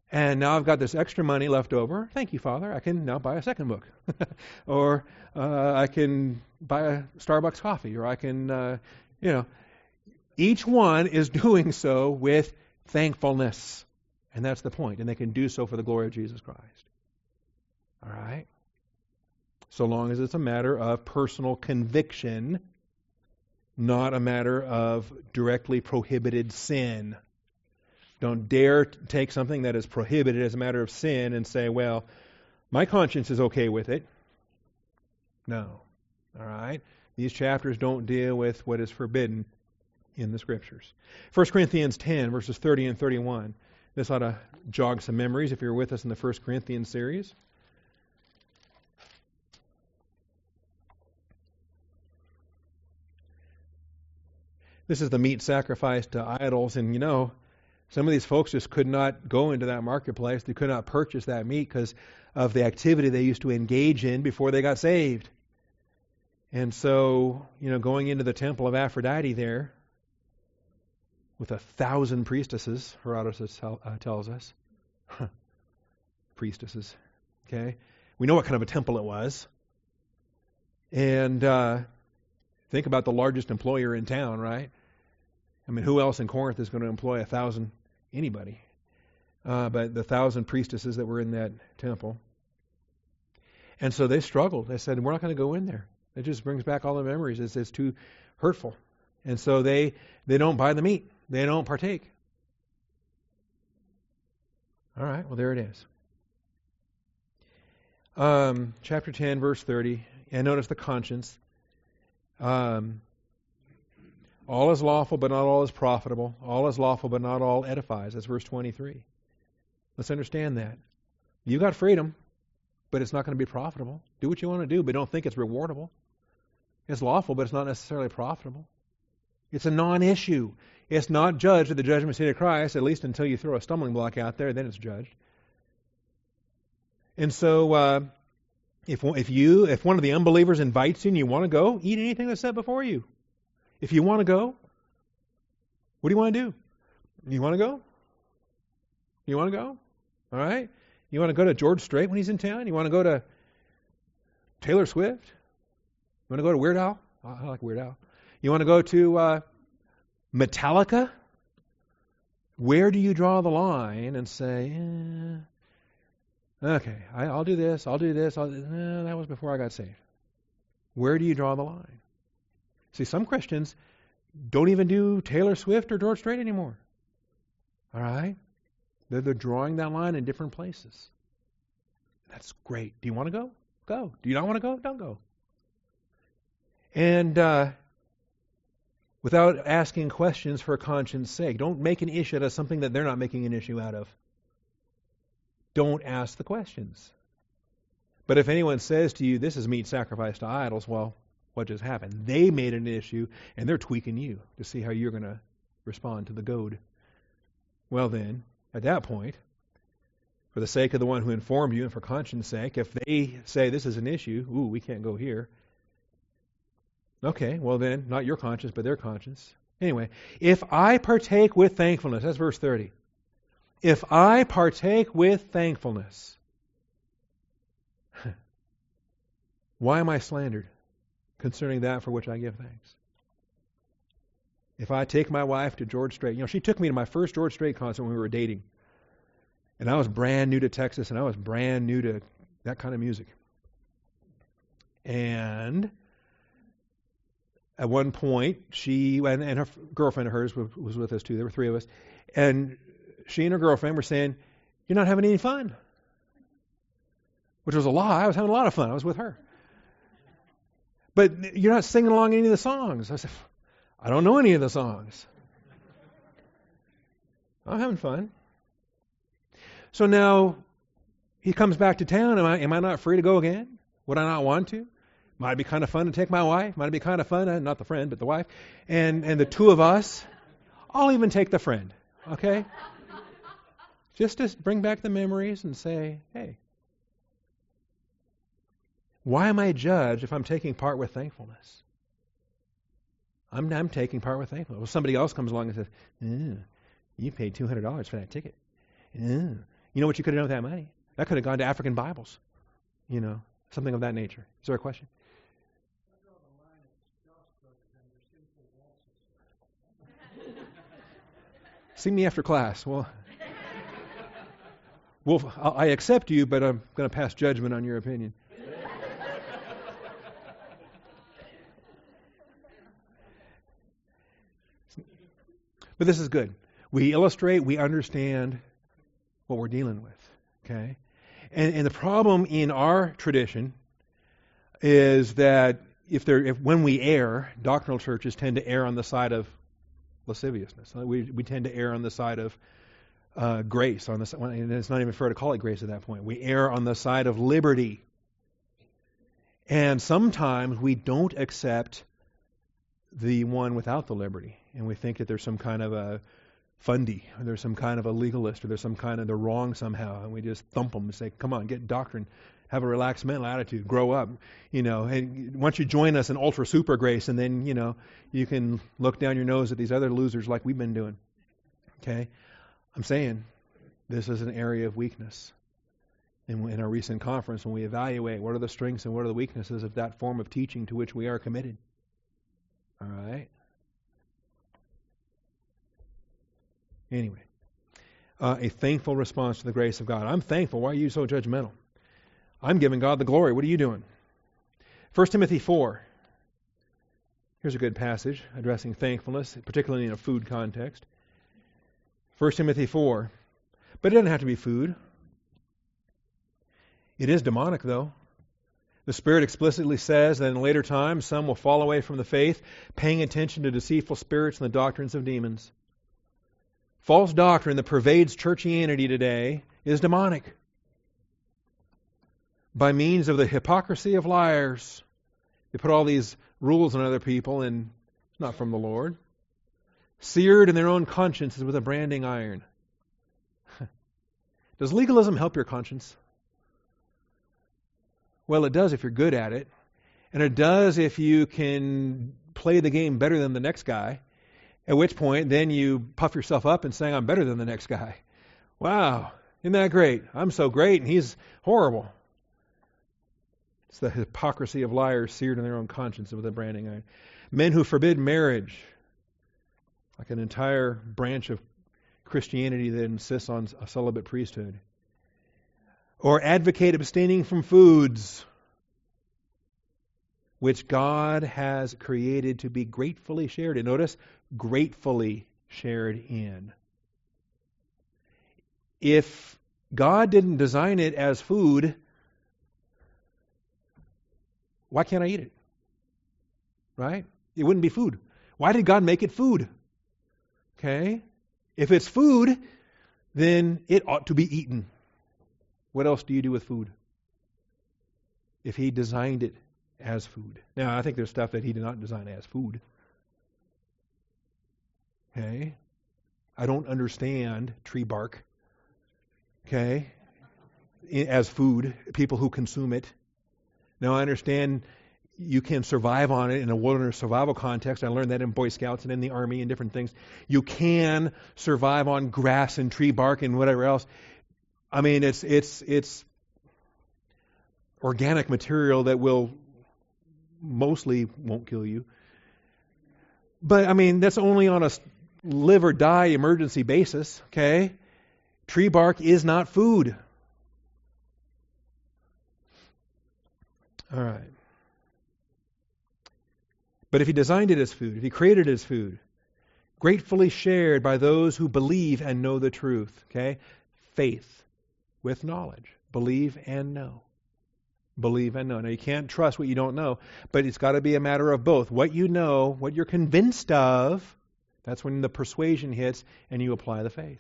And now I've got this extra money left over. Thank you, Father. I can now buy a second book. Or I can buy a Starbucks coffee. Or I can, each one is doing so with thankfulness. And that's the point. And they can do so for the glory of Jesus Christ. All right? So long as it's a matter of personal conviction, not a matter of directly prohibited sin. Don't dare take something that is prohibited as a matter of sin and say, well, my conscience is okay with it. No. All right? These chapters don't deal with what is forbidden in the Scriptures. 1 Corinthians 10, verses 30 and 31. This ought to jog some memories if you're with us in the 1 Corinthians series. This is the meat sacrificed to idols, and some of these folks just could not go into that marketplace. They could not purchase that meat because of the activity they used to engage in before they got saved. And so, going into the temple of Aphrodite there with 1,000 priestesses, Herodotus tells us. Priestesses, okay? We know what kind of a temple it was. And think about the largest employer in town, right? I mean, who else in Corinth is going to employ 1,000? Anybody. But the 1,000 priestesses that were in that temple. And so they struggled. They said, we're not going to go in there. It just brings back all the memories. It's too hurtful. And so they don't buy the meat. They don't partake. All right, well, there it is. Chapter 10, verse 30. And notice the conscience. All is lawful, but not all is profitable. All is lawful, but not all edifies. That's verse 23. Let's understand that. You got freedom, but it's not going to be profitable. Do what you want to do, but don't think it's rewardable. It's lawful, but it's not necessarily profitable. It's a non-issue. It's not judged at the judgment seat of Christ, at least until you throw a stumbling block out there, then it's judged. And so, if one of the unbelievers invites you and you want to go, eat anything that's set before you. If you want to go, what do you want to do? You want to go? You want to go? All right? You want to go to George Strait when he's in town? You want to go to Taylor Swift? You want to go to Weird Al? I like Weird Al. You want to go to Metallica? Where do you draw the line and say, okay, I'll do this, I'll do this. That was before I got saved. Where do you draw the line? See, some Christians don't even do Taylor Swift or George Strait anymore. All right? They're drawing that line in different places. That's great. Do you want to go? Go. Do you not want to go? Don't go. And without asking questions for conscience sake, don't make an issue out of something that they're not making an issue out of. Don't ask the questions. But if anyone says to you, this is meat sacrificed to idols, well, what just happened? They made an issue, and they're tweaking you to see how you're going to respond to the goad. Well then, at that point, for the sake of the one who informed you and for conscience sake, if they say this is an issue, we can't go here. Okay, well then, not your conscience, but their conscience. Anyway, if I partake with thankfulness, that's verse 30. If I partake with thankfulness, why am I slandered concerning that for which I give thanks? If I take my wife to George Strait, she took me to my first George Strait concert when we were dating. And I was brand new to Texas, and I was brand new to that kind of music. And at one point, she and her girlfriend of hers was with us too. There were three of us. And she and her girlfriend were saying, "You're not having any fun." Which was a lie. I was having a lot of fun. I was with her. "But you're not singing along any of the songs." I said, "I don't know any of the songs." I'm having fun. So now he comes back to town. Am I not free to go again? Would I not want to? Might it be kind of fun to take my wife? Might it be kind of fun, not the friend, but the wife, and the two of us? I'll even take the friend, okay? Just to bring back the memories and say, hey, why am I judged if I'm taking part with thankfulness? I'm taking part with thankfulness. Well, somebody else comes along and says, you paid $200 for that ticket. You know what you could have done with that money? That could have gone to African Bibles. Something of that nature. Is there a question? See me after class. Well, I accept you, but I'm going to pass judgment on your opinion. But this is good. We illustrate, we understand what we're dealing with. Okay? And the problem in our tradition is that when we err, doctrinal churches tend to err on the side of lasciviousness. We tend to err on the side of grace. And it's not even fair to call it grace at that point. We err on the side of liberty. And sometimes we don't accept the one without the liberty. And we think that there's some kind of a fundy, or there's some kind of a legalist, or there's some kind of they're wrong somehow. And we just thump them and say, come on, get doctrine. Have a relaxed mental attitude. Grow up. And once you join us in ultra super grace, and then, you can look down your nose at these other losers like we've been doing. Okay? I'm saying this is an area of weakness. In our recent conference, when we evaluate what are the strengths and what are the weaknesses of that form of teaching to which we are committed. All right? Anyway, a thankful response to the grace of God. I'm thankful. Why are you so judgmental? I'm giving God the glory. What are you doing? 1 Timothy 4. Here's a good passage addressing thankfulness, particularly in a food context. 1 Timothy 4. But it doesn't have to be food. It is demonic, though. The Spirit explicitly says that in later times some will fall away from the faith, paying attention to deceitful spirits and the doctrines of demons. False doctrine that pervades churchianity today is demonic. By means of the hypocrisy of liars, they put all these rules on other people, and it's not from the Lord. Seared in their own consciences with a branding iron. Does legalism help your conscience? Well, it does if you're good at it. And it does if you can play the game better than the next guy. At which point, then you puff yourself up and say, I'm better than the next guy. Wow, isn't that great? I'm so great and he's horrible. It's the hypocrisy of liars seared in their own conscience with a branding iron. Men who forbid marriage, like an entire branch of Christianity that insists on a celibate priesthood. Or advocate abstaining from foods which God has created to be gratefully shared in. Notice, gratefully shared in. If God didn't design it as food, why can't I eat it? Right? It wouldn't be food. Why did God make it food? Okay? If it's food, then it ought to be eaten. What else do you do with food? If He designed it as food. Now, I think there's stuff that He did not design as food. Okay? I don't understand tree bark. Okay? As food, people who consume it. Now, I understand you can survive on it in a wilderness survival context. I learned that in Boy Scouts and in the Army and different things. You can survive on grass and tree bark and whatever else. I mean, it's organic material that mostly won't kill you. But, I mean, that's only on a live or die emergency basis, okay? Tree bark is not food. All right. But if He designed it as food, if He created it as food, gratefully shared by those who believe and know the truth, okay? Faith with knowledge. Believe and know. Believe and know. Now, you can't trust what you don't know, but it's got to be a matter of both. What you know, what you're convinced of, that's when the persuasion hits and you apply the faith.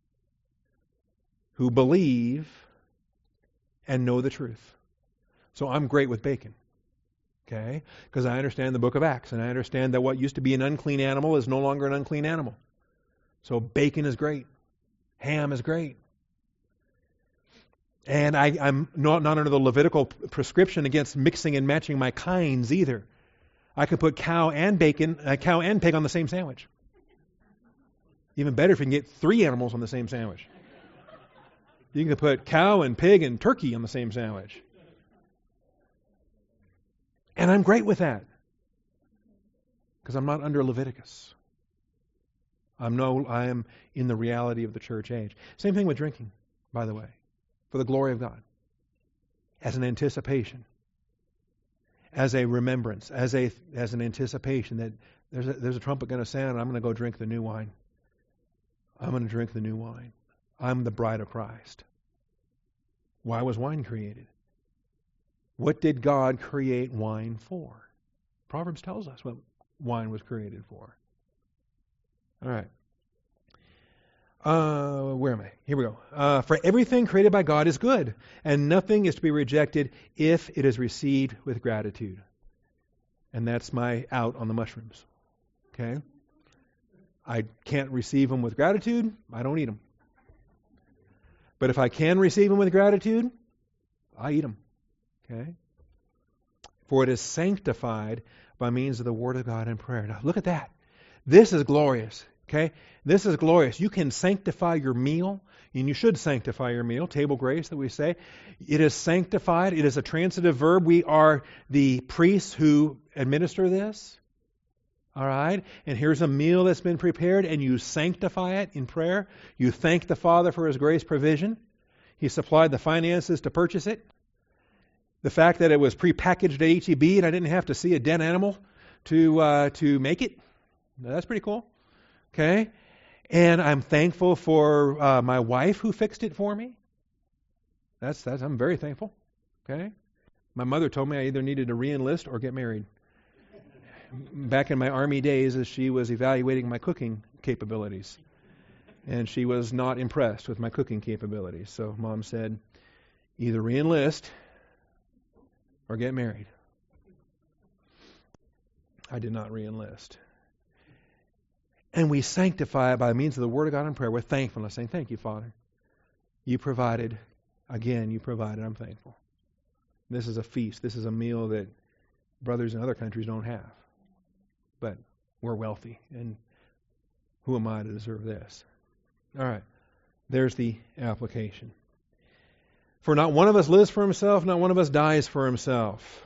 Who believe and know the truth. So I'm great with bacon. Okay? Because I understand the book of Acts, and I understand that what used to be an unclean animal is no longer an unclean animal. So bacon is great. Ham is great. And I'm not under the Levitical prescription against mixing and matching my kinds either. I could put cow and pig on the same sandwich. Even better if you can get 3 animals on the same sandwich. You can put cow and pig and turkey on the same sandwich. And I'm great with that. Because I'm not under Leviticus. I am in the reality of the church age. Same thing with drinking, by the way. For the glory of God. As an anticipation. As a remembrance. As an anticipation that there's a trumpet going to sound and I'm going to go drink the new wine. I'm going to drink the new wine. I'm the bride of Christ. Why was wine created? What did God create wine for? Proverbs tells us what wine was created for. All right. Where am I? Here we go. For everything created by God is good, and nothing is to be rejected if it is received with gratitude. And that's my out on the mushrooms. Okay? I can't receive them with gratitude, I don't eat them. But if I can receive them with gratitude, I eat them. Okay? For it is sanctified by means of the Word of God and prayer. Now look at that. This is glorious. Okay? This is glorious. You can sanctify your meal, and you should sanctify your meal, table grace that we say. It is sanctified. It is a transitive verb. We are the priests who administer this. All right? And here's a meal that's been prepared, and you sanctify it in prayer. You thank the Father for His grace provision. He supplied the finances to purchase it. The fact that it was prepackaged at H-E-B and I didn't have to see a dead animal to make it, that's pretty cool. Okay? And I'm thankful for my wife who fixed it for me. I'm very thankful. Okay? My mother told me I either needed to re-enlist or get married. Back in my Army days, as she was evaluating my cooking capabilities. And she was not impressed with my cooking capabilities. So Mom said, either re-enlist or get married. I did not re-enlist. And we sanctify it by means of the Word of God and prayer with thankfulness, saying, thank you, Father. You provided. Again, you provided. I'm thankful. This is a feast. This is a meal that brothers in other countries don't have. But we're wealthy, and who am I to deserve this? All right. There's the application. For not one of us lives for himself, not one of us dies for himself.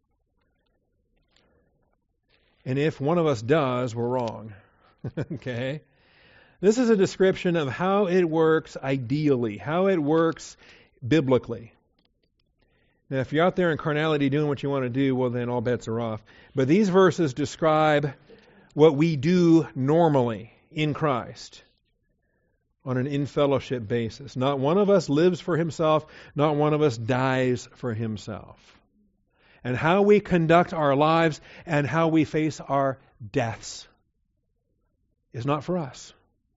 And if one of us does, we're wrong. Okay? This is a description of how it works ideally, how it works biblically. Now, if you're out there in carnality doing what you want to do, well, then all bets are off. But these verses describe what we do normally in Christ on an in-fellowship basis. Not one of us lives for himself, not one of us dies for himself. And how we conduct our lives and how we face our deaths is not for us.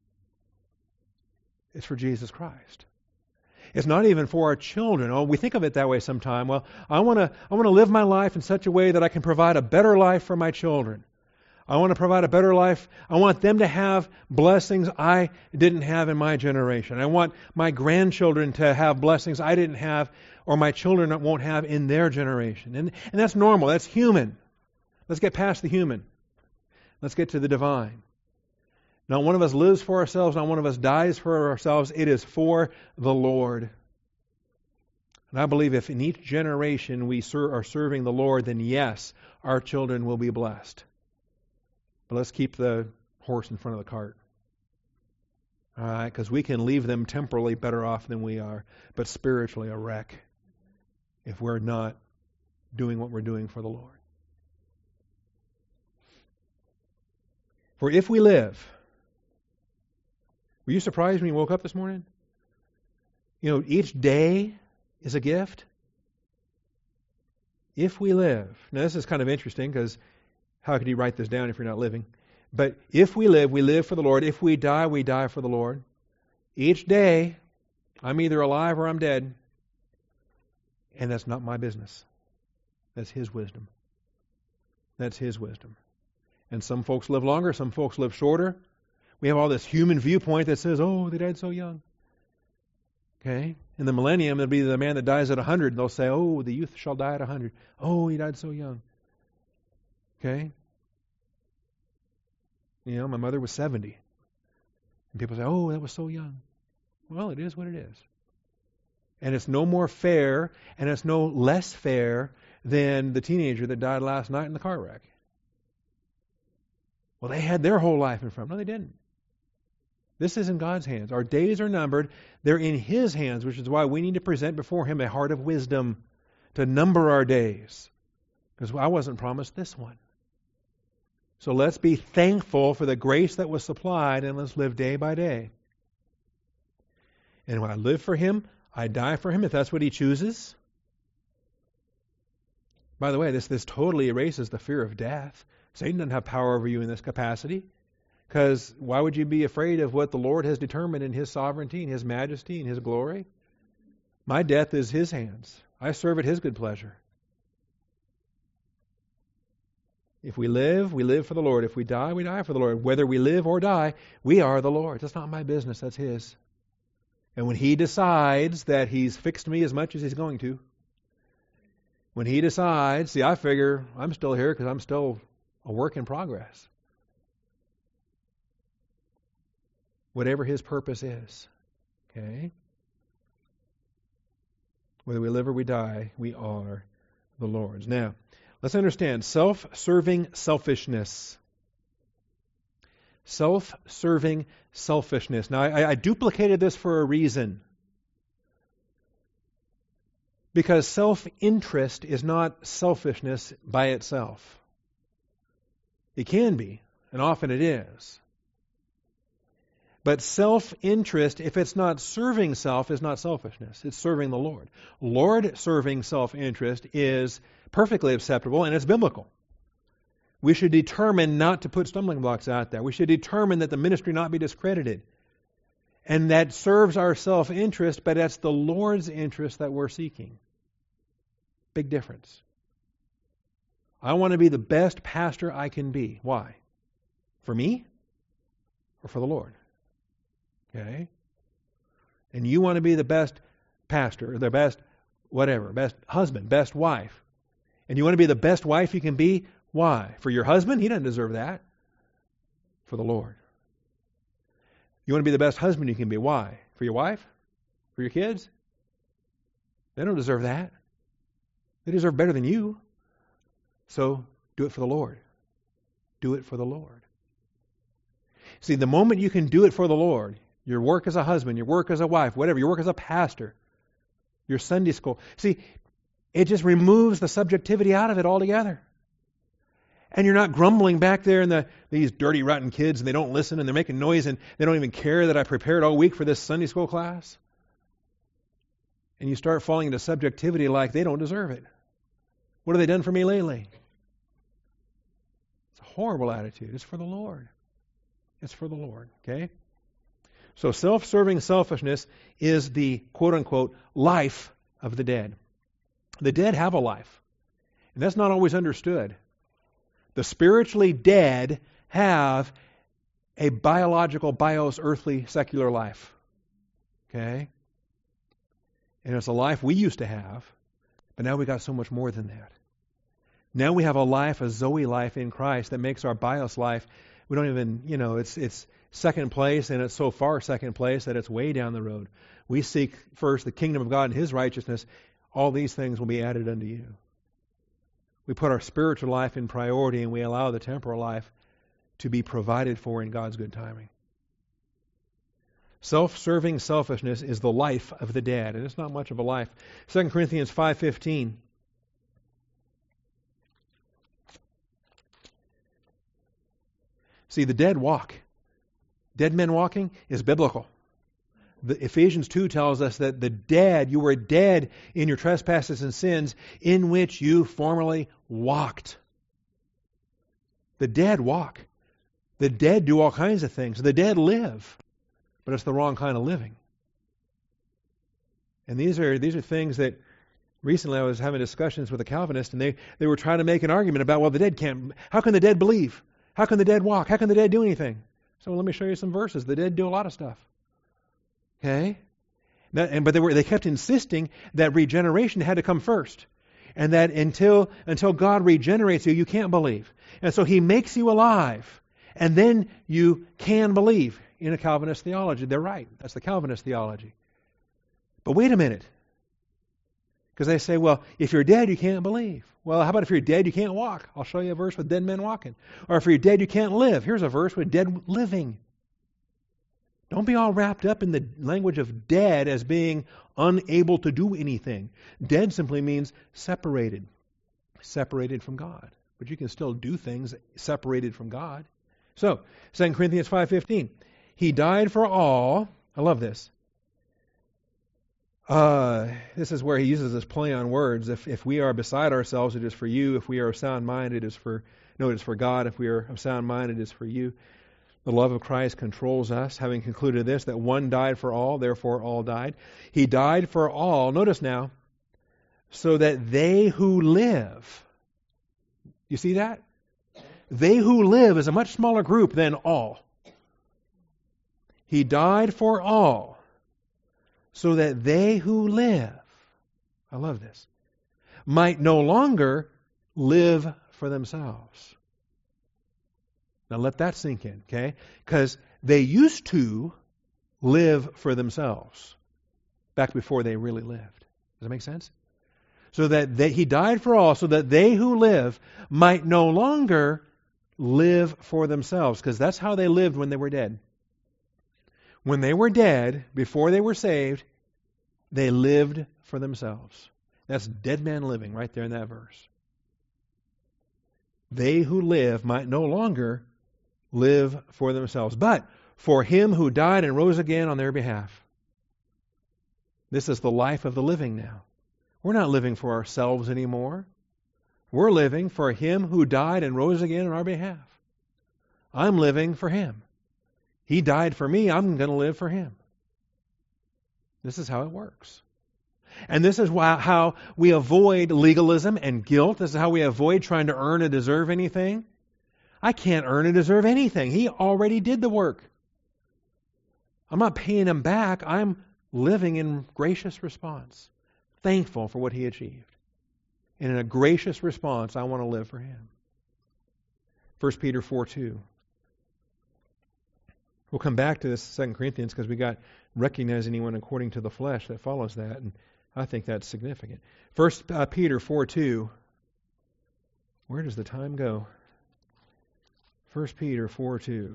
It's for Jesus Christ. It's not even for our children. Oh, we think of it that way sometime. Well, I want to live my life in such a way that I can provide a better life for my children. I want to provide a better life. I want them to have blessings I didn't have in my generation. I want my grandchildren to have blessings I didn't have or my children won't have in their generation. And that's normal. That's human. Let's get past the human. Let's get to the divine. Not one of us lives for ourselves, not one of us dies for ourselves. It is for the Lord. And I believe if in each generation we are serving the Lord, then yes, our children will be blessed. But let's keep the horse in front of the cart. All right, because we can leave them temporally better off than we are, but spiritually a wreck if we're not doing what we're doing for the Lord. For if we live... Were you surprised when you woke up this morning? You know, each day is a gift. If we live. Now, this is kind of interesting because how could you write this down if you're not living? But if we live for the Lord. If we die for the Lord. Each day, I'm either alive or I'm dead. And that's not my business. That's His wisdom. That's His wisdom. And some folks live longer, some folks live shorter. We have all this human viewpoint that says, oh, they died so young. Okay? In the millennium, it'll be the man that dies at 100. They'll say, oh, the youth shall die at 100. Oh, he died so young. Okay? You know, my mother was 70. And people say, oh, that was so young. Well, it is what it is. And it's no more fair, and it's no less fair than the teenager that died last night in the car wreck. Well, they had their whole life in front of them. No, they didn't. This is in God's hands. Our days are numbered. They're in His hands, which is why we need to present before Him a heart of wisdom to number our days. Because I wasn't promised this one. So let's be thankful for the grace that was supplied, and let's live day by day. And when I live for Him, I die for Him, if that's what He chooses. By the way, this totally erases the fear of death. Satan doesn't have power over you in this capacity. Because why would you be afraid of what the Lord has determined in His sovereignty, in His majesty, in His glory? My death is His hands. I serve at His good pleasure. If we live for the Lord. If we die for the Lord. Whether we live or die, we are the Lord's. That's not my business, that's His. And when He decides that He's fixed me as much as He's going to, when He decides, see, I figure I'm still here because I'm still a work in progress. Whatever His purpose is. Okay? Whether we live or we die, we are the Lord's. Now, let's understand self-serving selfishness. Self-serving selfishness. Now, I duplicated this for a reason. Because self-interest is not selfishness by itself. It can be, and often it is. But self-interest, if it's not serving self, is not selfishness. It's serving the Lord. Lord-serving self-interest is perfectly acceptable, and it's biblical. We should determine not to put stumbling blocks out there. We should determine that the ministry not be discredited. And that serves our self-interest, but that's the Lord's interest that we're seeking. Big difference. I want to be the best pastor I can be. Why? For me or for the Lord? Okay? And you want to be the best pastor, or the best whatever, best husband, best wife. And you want to be the best wife you can be. Why? For your husband? He doesn't deserve that. For the Lord. You want to be the best husband you can be. Why? For your wife? For your kids? They don't deserve that. They deserve better than you. So, do it for the Lord. Do it for the Lord. See, the moment you can do it for the Lord, your work as a husband, your work as a wife, whatever, your work as a pastor, your Sunday school, see, it just removes the subjectivity out of it altogether. And you're not grumbling back there and these dirty, rotten kids, and they don't listen, and they're making noise, and they don't even care that I prepared all week for this Sunday school class. And you start falling into subjectivity like they don't deserve it. What have they done for me lately? It's a horrible attitude. It's for the Lord. It's for the Lord, okay? So self-serving selfishness is the quote-unquote life of the dead. The dead have a life. And that's not always understood. The spiritually dead have a biological, earthly, secular life. Okay? And it's a life we used to have, but now we got so much more than that. Now we have a life, a Zoe life in Christ that makes our bios life, we don't even, it's second place, and it's so far second place that it's way down the road. We seek first the kingdom of God and His righteousness. All these things will be added unto you. We put our spiritual life in priority, and we allow the temporal life to be provided for in God's good timing. Self-serving selfishness is the life of the dead, and it's not much of a life. 2 Corinthians 5:15. See, the dead walk. Dead men walking is biblical. The Ephesians 2 tells us that the dead, you were dead in your trespasses and sins in which you formerly walked. The dead walk. The dead do all kinds of things. The dead live, but it's the wrong kind of living. And these are things that recently I was having discussions with a Calvinist, and they were trying to make an argument about, well, the dead can't. How can the dead believe? How can the dead walk? How can the dead do anything? So let me show you some verses. The dead do a lot of stuff. Okay? But they kept insisting that regeneration had to come first. And that until God regenerates you, you can't believe. And so He makes you alive. And then you can believe in a Calvinist theology. They're right. That's the Calvinist theology. But wait a minute. Because they say, well, if you're dead, you can't believe. Well, how about if you're dead, you can't walk? I'll show you a verse with dead men walking. Or if you're dead, you can't live. Here's a verse with dead living. Don't be all wrapped up in the language of dead as being unable to do anything. Dead simply means separated. Separated from God. But you can still do things separated from God. So, 2 Corinthians 5:15. He died for all. I love this. This is where he uses this play on words. If we are beside ourselves, it is for you. If we are of sound mind, it is for God. If we are of sound mind, it is for you. The love of Christ controls us, having concluded this, that one died for all, therefore all died. He died for all, notice now, so that they who live, you see that? They who live is a much smaller group than all. He died for all, so that they who live, I love this, might no longer live for themselves. Now let that sink in, okay? Because they used to live for themselves back before they really lived. Does that make sense? So that he died for all, so that they who live might no longer live for themselves. Because that's how they lived when they were dead. When they were dead, before they were saved, they lived for themselves. That's dead man living right there in that verse. They who live might no longer live for themselves, but for him who died and rose again on their behalf. This is the life of the living now. We're not living for ourselves anymore. We're living for him who died and rose again on our behalf. I'm living for him. He died for me. I'm going to live for him. This is how it works. And this is how we avoid legalism and guilt. This is how we avoid trying to earn or deserve anything. I can't earn or deserve anything. He already did the work. I'm not paying him back. I'm living in gracious response, thankful for what he achieved. And in a gracious response, I want to live for him. 1 Peter 4:2. We'll come back to this 2 Corinthians because we got recognize anyone according to the flesh that follows that, and I think that's significant. 1 Peter 4:2. Where does the time go? 1 Peter 4:2.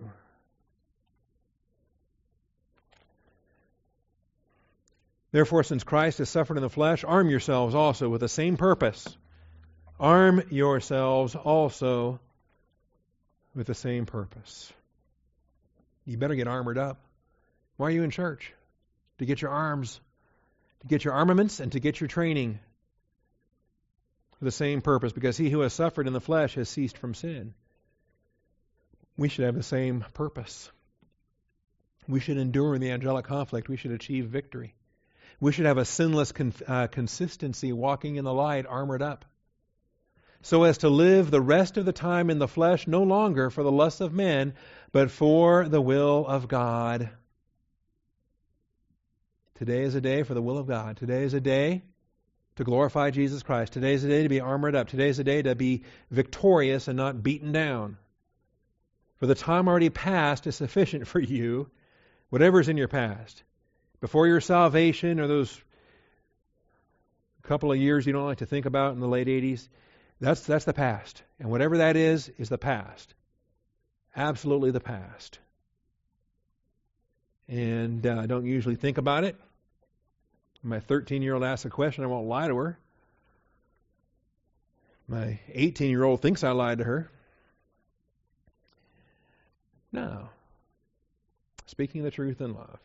Therefore, since Christ has suffered in the flesh, arm yourselves also with the same purpose. Arm yourselves also with the same purpose. You better get armored up. Why are you in church? To get your arms, to get your armaments, and to get your training for the same purpose, because he who has suffered in the flesh has ceased from sin. We should have the same purpose. We should endure in the angelic conflict. We should achieve victory. We should have a sinless consistency, walking in the light, armored up, so as to live the rest of the time in the flesh no longer for the lusts of men, but for the will of God. Today is a day for the will of God. Today is a day to glorify Jesus Christ. Today is a day to be armored up. Today is a day to be victorious and not beaten down. For the time already past is sufficient for you, whatever's in your past. Before your salvation, or those couple of years you don't like to think about in the late 80s, that's the past. And whatever that is the past. Absolutely the past. And I don't usually think about it. My 13-year-old asks a question, I won't lie to her. My 18-year-old thinks I lied to her. No. Speaking the truth in love.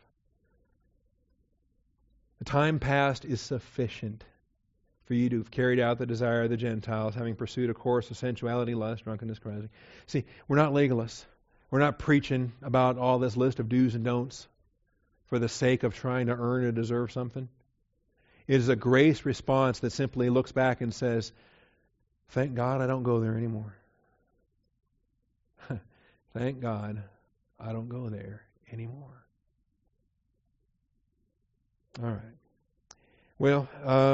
The time past is sufficient for you to have carried out the desire of the Gentiles, having pursued a course of sensuality, lust, drunkenness, carousing. See, we're not legalists. We're not preaching about all this list of do's and don'ts for the sake of trying to earn or deserve something. It is a grace response that simply looks back and says, thank God I don't go there anymore. Thank God I don't go there anymore. All right. Well,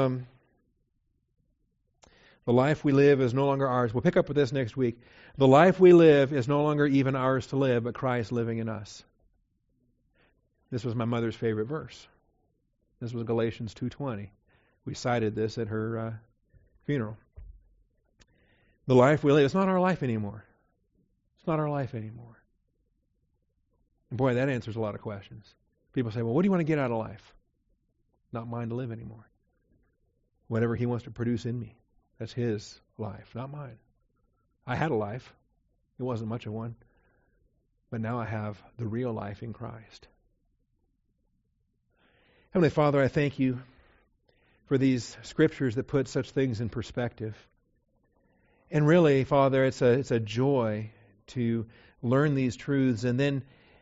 the life we live is no longer ours. We'll pick up with this next week. The life we live is no longer even ours to live, but Christ living in us. This was my mother's favorite verse. This was Galatians 2:20. We cited this at her funeral. The life we live, it's not our life anymore. It's not our life anymore. And boy, that answers a lot of questions. People say, well, what do you want to get out of life? Not mine to live anymore. Whatever He wants to produce in me, that's His life, not mine. I had a life. It wasn't much of one. But now I have the real life in Christ. Heavenly Father, I thank You for these scriptures that put such things in perspective. And really, Father, it's a joy to learn these truths and then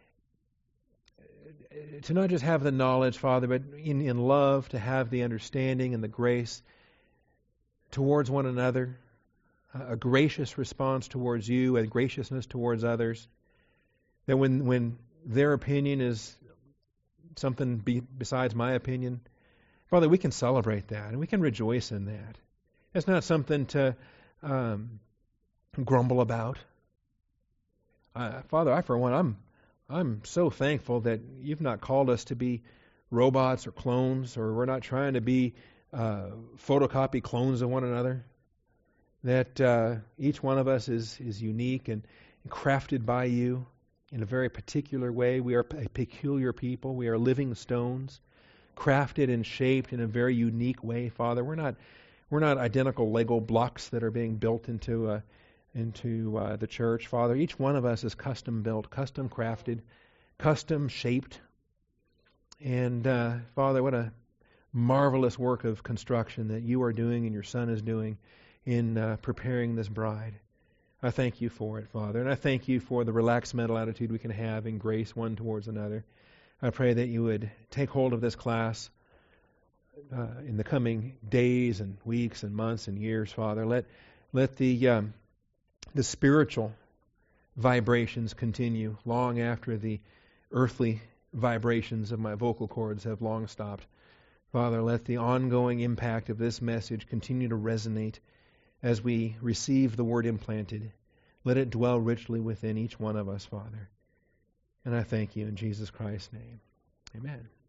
to not just have the knowledge, Father, but in love to have the understanding and the grace towards one another, a gracious response towards You and graciousness towards others. That when their opinion is something besides my opinion, Father, we can celebrate that and we can rejoice in that. It's not something to grumble about. Father, for one, I'm so thankful that You've not called us to be robots or clones, or we're not trying to be photocopy clones of one another. That each one of us is unique and crafted by You in a very particular way. We are a peculiar people. We are living stones, crafted and shaped in a very unique way, Father. We're not identical Lego blocks that are being built into the church, Father. Each one of us is custom built, custom crafted, custom shaped. And Father, what a marvelous work of construction that You are doing and Your Son is doing in preparing this bride. I thank You for it, Father. And I thank You for the relaxed mental attitude we can have in grace one towards another. I pray that You would take hold of this class in the coming days and weeks and months and years, Father. Let the spiritual vibrations continue long after the earthly vibrations of my vocal cords have long stopped. Father, let the ongoing impact of this message continue to resonate as we receive the Word implanted. Let it dwell richly within each one of us, Father. And I thank You in Jesus Christ's name. Amen.